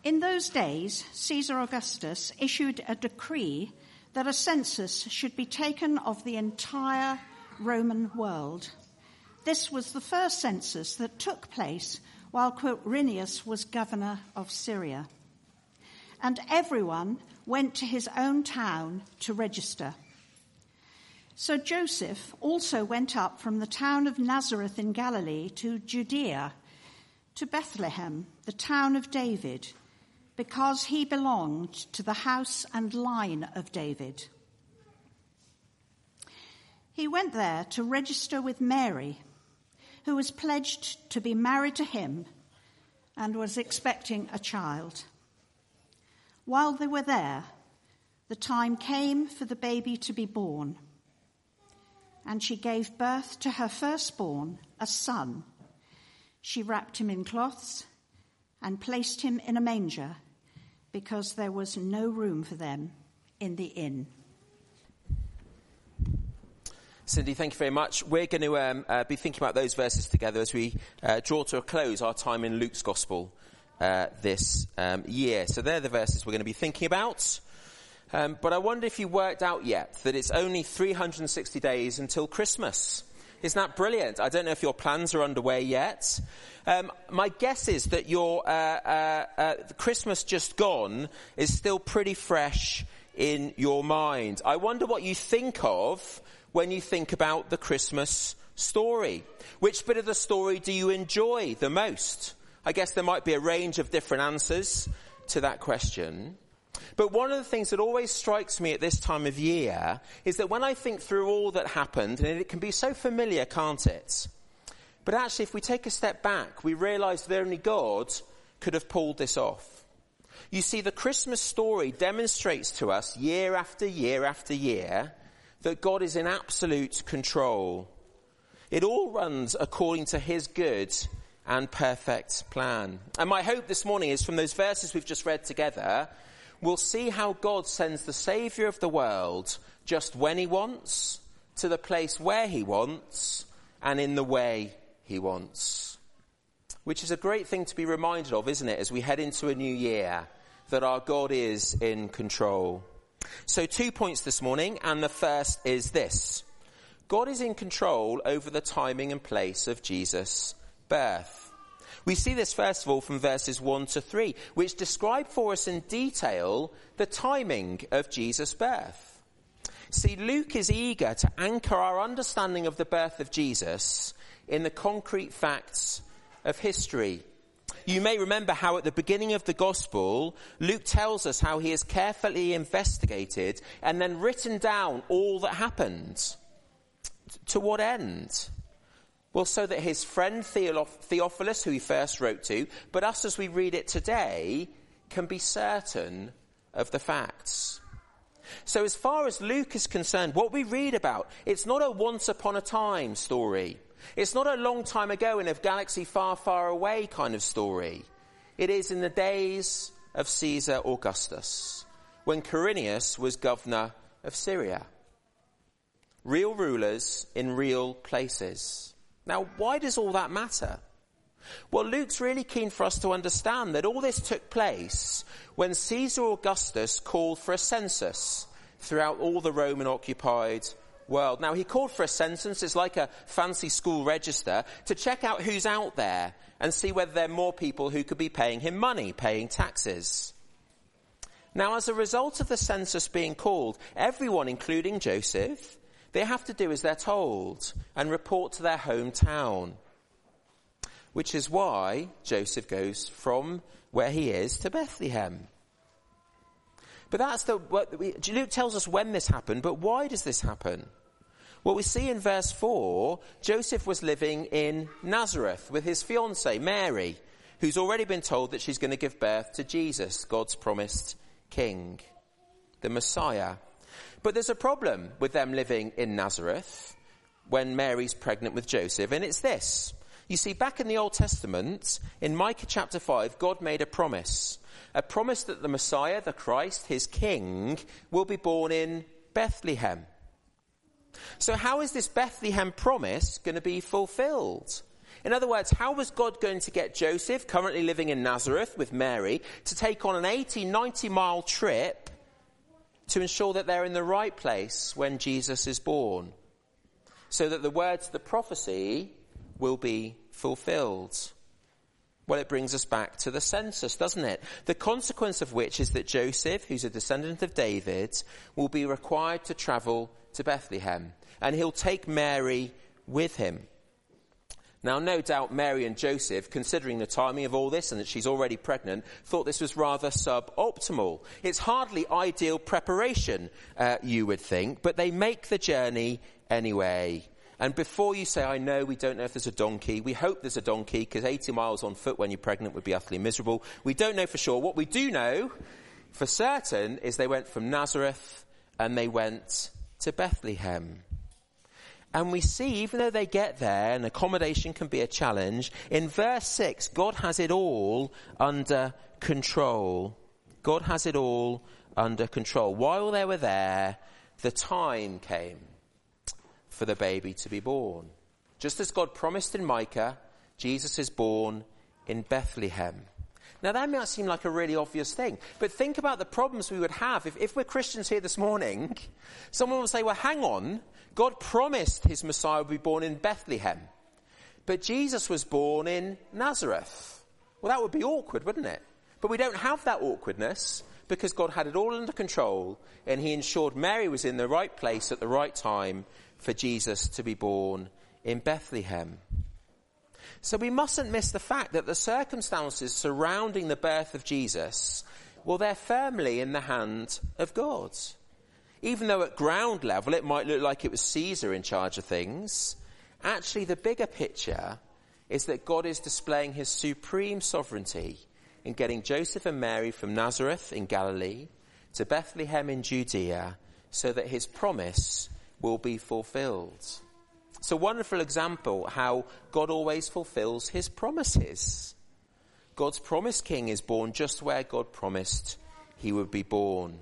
In those days, Caesar Augustus issued a decree that a census should be taken of the entire Roman world. This was the first census that took place while Quirinius was governor of Syria. And everyone went to his own town to register. So Joseph also went up from the town of Nazareth in Galilee to Judea, to Bethlehem, the town of David, because he belonged to the house and line of David. He went there to register with Mary, who was pledged to be married to him and was expecting a child. While they were there, the time came for the baby to be born, and she gave birth to her firstborn, a son. She wrapped him in cloths and placed him in a manger because there was no room for them in the inn. Cindy, thank you very much. We're going to be thinking about those verses together as we draw to a close our time in Luke's Gospel this year. So they're the verses we're going to be thinking about. But I wonder if you worked out yet that it's only 360 days until Christmas. Isn't that brilliant? I don't know if your plans are underway yet. My guess is that your Christmas just gone is still pretty fresh in your mind. I wonder what you think of when you think about the Christmas story. Which bit of the story do you enjoy the most? I guess there might be a range of different answers to that question. But one of the things that always strikes me at this time of year is that when I think through all that happened, and it can be so familiar, can't it? But actually, if we take a step back, we realise that only God could have pulled this off. You see, the Christmas story demonstrates to us year after year after year that God is in absolute control. It all runs according to his good and perfect plan. And my hope this morning is from those verses we've just read together, we'll see how God sends the Saviour of the world just when he wants, to the place where he wants, and in the way he wants. Which is a great thing to be reminded of, isn't it, as we head into a new year, that our God is in control. So 2 points this morning, and the first is this. God is in control over the timing and place of Jesus' birth. We see this first of all from verses 1 to 3, which describe for us in detail the timing of Jesus' birth. See, Luke is eager to anchor our understanding of the birth of Jesus in the concrete facts of history. You may remember how at the beginning of the Gospel, Luke tells us how he has carefully investigated and then written down all that happened. To what end? Well, so that his friend Theophilus, who he first wrote to, but us as we read it today, can be certain of the facts. So as far as Luke is concerned, what we read about, it's not a once upon a time story. It's not a long time ago in a galaxy far, far away kind of story. It is in the days of Caesar Augustus, when Quirinius was governor of Syria. Real rulers in real places. Now, why does all that matter? Well, Luke's really keen for us to understand that all this took place when Caesar Augustus called for a census throughout all the Roman-occupied world. Now, he called for a census, it's like a fancy school register, to check out who's out there and see whether there are more people who could be paying him money, paying taxes. Now, as a result of the census being called, everyone, including Joseph, they have to do as they're told and report to their hometown. Which is why Joseph goes from where he is to Bethlehem. But Luke tells us when this happened, but why does this happen? Well, we see in verse 4, Joseph was living in Nazareth with his fiancée, Mary, who's already been told that she's going to give birth to Jesus, God's promised king, the Messiah. But there's a problem with them living in Nazareth when Mary's pregnant with Joseph, and it's this. You see, back in the Old Testament, in Micah chapter 5, God made a promise that the Messiah, the Christ, his king, will be born in Bethlehem. So how is this Bethlehem promise going to be fulfilled? In other words, how was God going to get Joseph, currently living in Nazareth with Mary, to take on an 80, 90-mile trip to ensure that they're in the right place when Jesus is born, so that the words of the prophecy will be fulfilled? Well, it brings us back to the census, doesn't it? The consequence of which is that Joseph, who's a descendant of David, will be required to travel to Bethlehem, and he'll take Mary with him. Now, no doubt Mary and Joseph, considering the timing of all this and that she's already pregnant, thought this was rather suboptimal. It's hardly ideal preparation, you would think, but they make the journey anyway. And before you say, I know, we don't know if there's a donkey, we hope there's a donkey, because 80 miles on foot when you're pregnant would be utterly miserable. We don't know for sure. What we do know for certain is they went from Nazareth and they went to Bethlehem. And we see, even though they get there, and accommodation can be a challenge, in verse 6, God has it all under control. God has it all under control. While they were there, the time came for the baby to be born. Just as God promised in Micah, Jesus is born in Bethlehem. Now, that might seem like a really obvious thing, but think about the problems we would have if we're Christians here this morning. Someone will say, well, hang on, God promised his Messiah would be born in Bethlehem, but Jesus was born in Nazareth. Well, that would be awkward, wouldn't it? But we don't have that awkwardness because God had it all under control, and he ensured Mary was in the right place at the right time for Jesus to be born in Bethlehem. So we mustn't miss the fact that the circumstances surrounding the birth of Jesus, well, they're firmly in the hand of God. Even though at ground level it might look like it was Caesar in charge of things, actually the bigger picture is that God is displaying his supreme sovereignty in getting Joseph and Mary from Nazareth in Galilee to Bethlehem in Judea so that his promise will be fulfilled. It's a wonderful example how God always fulfills his promises. God's promised king is born just where God promised he would be born.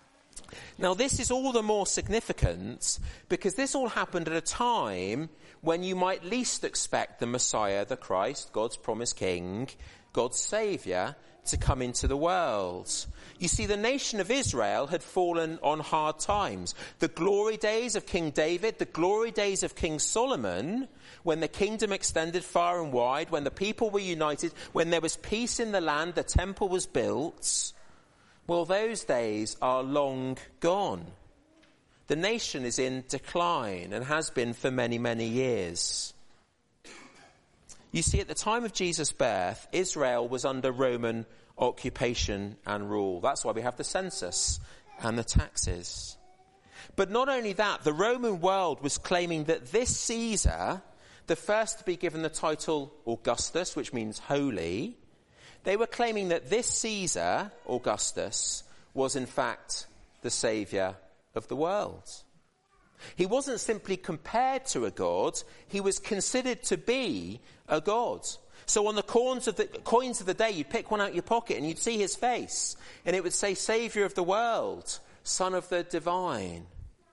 Now, this is all the more significant because this all happened at a time when you might least expect the Messiah, the Christ, God's promised king, God's saviour, to come into the world. You see, the nation of Israel had fallen on hard times. The glory days of King David, the glory days of King Solomon, when the kingdom extended far and wide, when the people were united, when there was peace in the land, the temple was built. Well, those days are long gone. The nation is in decline and has been for many, many years. You see, at the time of Jesus' birth, Israel was under Roman occupation and rule. That's why we have the census and the taxes. But not only that, the Roman world was claiming that this Caesar, the first to be given the title Augustus, which means holy, they were claiming that this Caesar, Augustus, was in fact the saviour of the world. He wasn't simply compared to a god, he was considered to be a god. So on the coins of the day, you'd pick one out of your pocket and you'd see his face, and it would say, Saviour of the world, Son of the divine.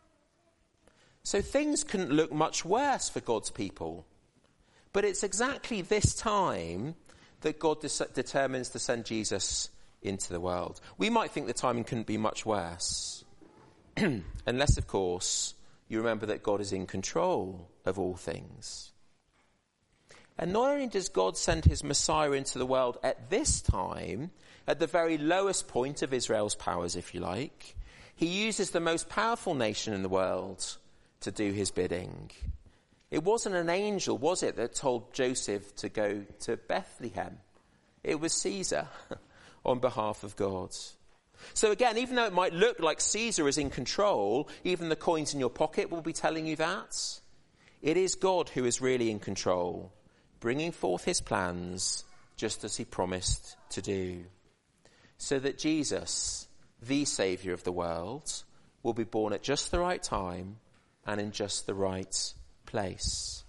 So things couldn't look much worse for God's people. But it's exactly this time that God determines to send Jesus into the world. We might think the timing couldn't be much worse. Unless, of course, you remember that God is in control of all things. And not only does God send his Messiah into the world at this time, at the very lowest point of Israel's powers, if you like, he uses the most powerful nation in the world to do his bidding. It wasn't an angel, was it, that told Joseph to go to Bethlehem? It was Caesar on behalf of God. So again, even though it might look like Caesar is in control, even the coins in your pocket will be telling you that, it is God who is really in control, bringing forth his plans just as he promised to do. So that Jesus, the Saviour of the world, will be born at just the right time and in just the right place.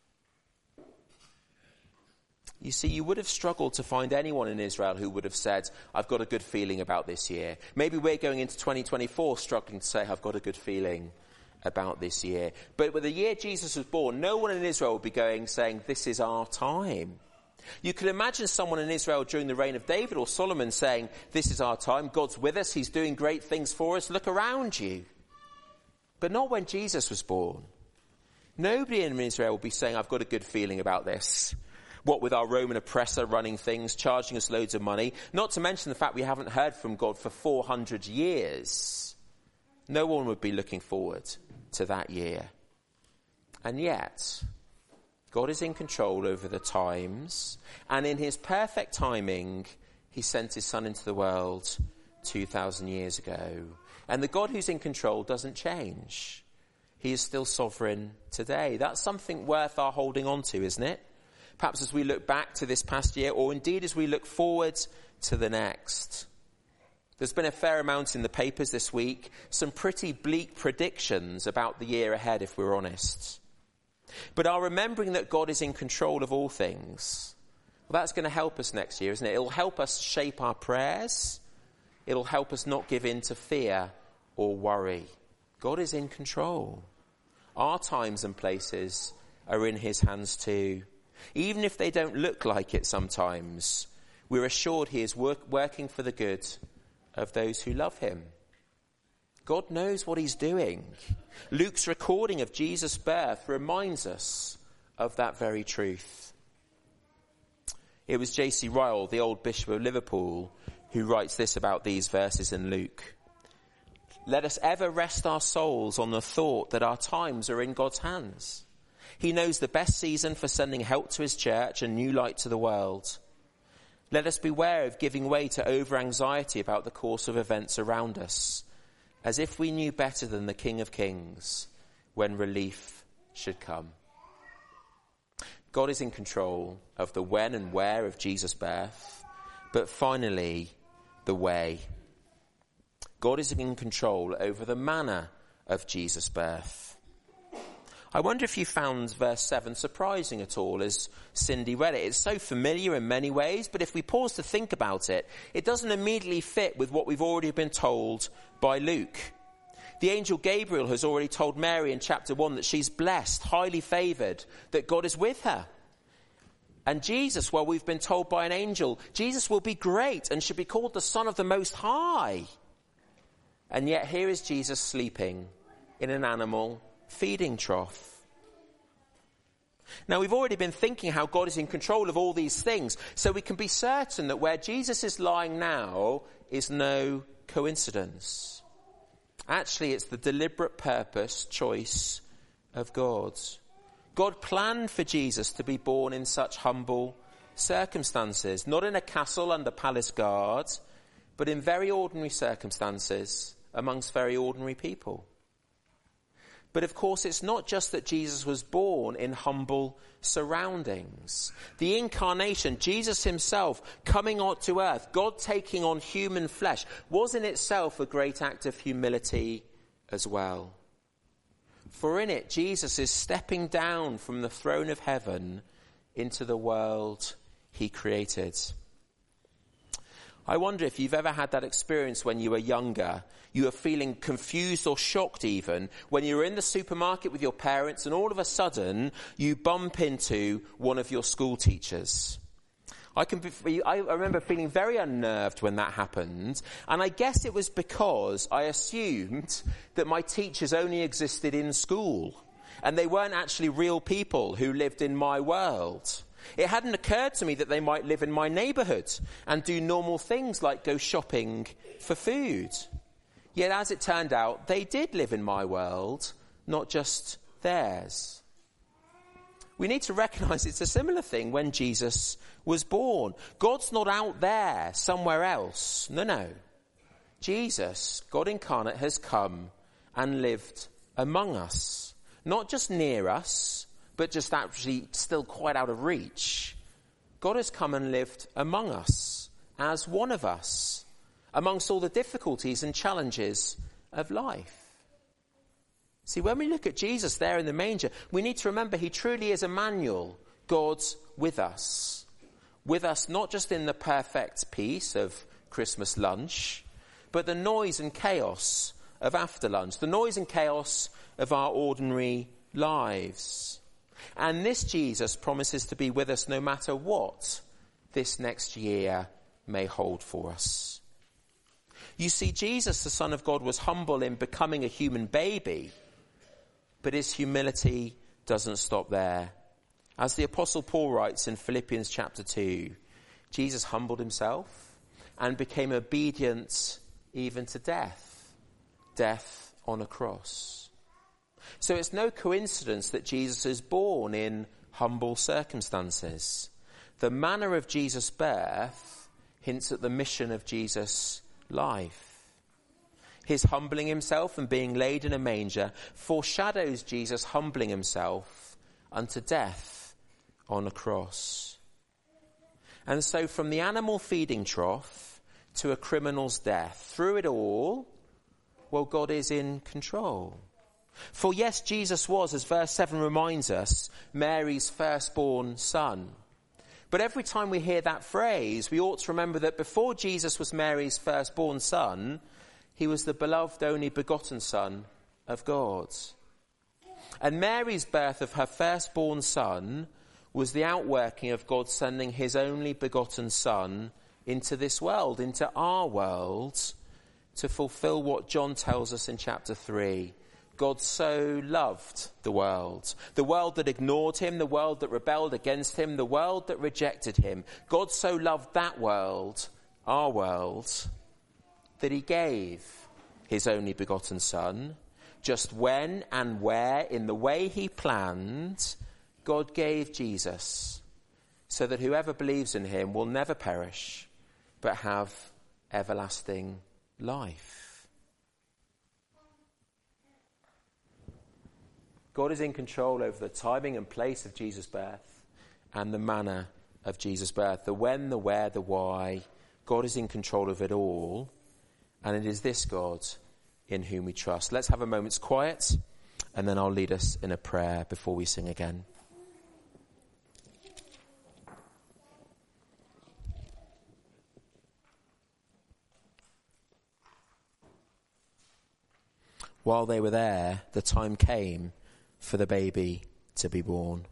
You see, you would have struggled to find anyone in Israel who would have said, I've got a good feeling about this year. Maybe we're going into 2024 struggling to say, I've got a good feeling about this year. But with the year Jesus was born, no one in Israel would be saying, this is our time. You can imagine someone in Israel during the reign of David or Solomon saying, this is our time, God's with us, he's doing great things for us, look around you. But not when Jesus was born. Nobody in Israel will be saying, I've got a good feeling about this. What with our Roman oppressor running things, charging us loads of money, not to mention the fact we haven't heard from God for 400 years. No one would be looking forward to that year. And yet, God is in control over the times, and in his perfect timing, he sent his son into the world 2,000 years ago. And the God who's in control doesn't change. He is still sovereign today. That's something worth our holding on to, isn't it? Perhaps as we look back to this past year, or indeed as we look forward to the next. There's been a fair amount in the papers this week, some pretty bleak predictions about the year ahead, if we're honest. But our remembering that God is in control of all things, well, that's going to help us next year, isn't it? It'll help us shape our prayers. It'll help us not give in to fear or worry. God is in control. Our times and places are in his hands too. Even if they don't look like it sometimes, we're assured he is working for the good of those who love him. God knows what he's doing. Luke's recording of Jesus' birth reminds us of that very truth. It was J.C. Ryle, the old Bishop of Liverpool, who writes this about these verses in Luke. Let us ever rest our souls on the thought that our times are in God's hands. He knows the best season for sending help to his church and new light to the world. Let us beware of giving way to over-anxiety about the course of events around us, as if we knew better than the King of Kings when relief should come. God is in control of the when and where of Jesus' birth, but finally, the way. God is in control over the manner of Jesus' birth. I wonder if you found verse 7 surprising at all as Cindy read it. It's so familiar in many ways, but if we pause to think about it, it doesn't immediately fit with what we've already been told by Luke. The angel Gabriel has already told Mary in chapter 1 that she's blessed, highly favoured, that God is with her. And Jesus, well, we've been told by an angel, Jesus will be great and should be called the Son of the Most High. And yet here is Jesus sleeping in an animal feeding trough. Now, we've already been thinking how God is in control of all these things, so we can be certain that where Jesus is lying now is no coincidence. Actually, it's the deliberate purpose, choice of God. God planned for Jesus to be born in such humble circumstances, not in a castle under palace guards, but in very ordinary circumstances amongst very ordinary people. But of course, it's not just that Jesus was born in humble surroundings. The incarnation, Jesus himself coming onto earth, God taking on human flesh, was in itself a great act of humility as well. For in it, Jesus is stepping down from the throne of heaven into the world he created. I wonder if you've ever had that experience when you were younger. You were feeling confused or shocked even when you were in the supermarket with your parents and all of a sudden you bump into one of your school teachers. I remember feeling very unnerved when that happened, and I guess it was because I assumed that my teachers only existed in school and they weren't actually real people who lived in my world. It hadn't occurred to me that they might live in my neighbourhood and do normal things like go shopping for food. Yet as it turned out, they did live in my world, not just theirs. We need to recognise it's a similar thing when Jesus was born. God's not out there somewhere else. No. Jesus, God incarnate, has come and lived among us. Not just near us, but just actually still quite out of reach. God has come and lived among us as one of us, amongst all the difficulties and challenges of life. See, when we look at Jesus there in the manger, we need to remember he truly is Emmanuel, God's with us. With us not just in the perfect peace of Christmas lunch, but the noise and chaos of after lunch, the noise and chaos of our ordinary lives. And this Jesus promises to be with us no matter what this next year may hold for us. You see, Jesus, the Son of God, was humble in becoming a human baby, but his humility doesn't stop there. As the Apostle Paul writes in Philippians chapter 2, Jesus humbled himself and became obedient even to death on a cross. So it's no coincidence that Jesus is born in humble circumstances. The manner of Jesus' birth hints at the mission of Jesus' life. His humbling himself and being laid in a manger foreshadows Jesus humbling himself unto death on a cross. And so from the animal feeding trough to a criminal's death, through it all, well, God is in control. For yes, Jesus was, as verse 7 reminds us, Mary's firstborn son. But every time we hear that phrase, we ought to remember that before Jesus was Mary's firstborn son, he was the beloved only begotten Son of God. And Mary's birth of her firstborn son was the outworking of God sending his only begotten Son into this world, into our world, to fulfill what John tells us in chapter 3. God so loved the world that ignored him, the world that rebelled against him, the world that rejected him. God so loved that world, our world, that he gave his only begotten Son. Just when and where, in the way he planned, God gave Jesus, so that whoever believes in him will never perish, but have everlasting life. God is in control over the timing and place of Jesus' birth and the manner of Jesus' birth. The when, the where, the why. God is in control of it all. And it is this God in whom we trust. Let's have a moment's quiet, and then I'll lead us in a prayer before we sing again. While they were there, the time came for the baby to be born.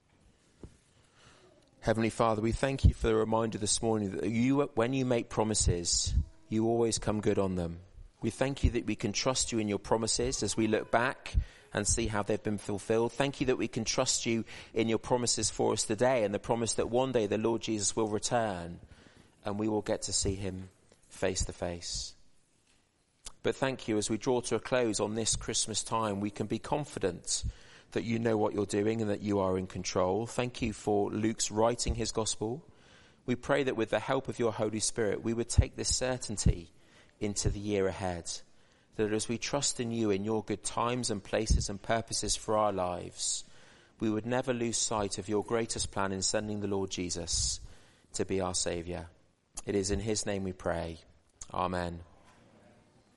Heavenly Father, we thank you for the reminder this morning that you, when you make promises, you always come good on them. We thank you that we can trust you in your promises as we look back and see how they've been fulfilled. Thank you that we can trust you in your promises for us today, and the promise that one day the Lord Jesus will return and we will get to see him face to face. But thank you, as we draw to a close on this Christmas time, we can be confident that you know what you're doing and that you are in control. Thank you for Luke's writing his gospel. We pray that with the help of your Holy Spirit, we would take this certainty into the year ahead. That as we trust in you, in your good times and places and purposes for our lives, we would never lose sight of your greatest plan in sending the Lord Jesus to be our Saviour. It is in his name we pray. Amen.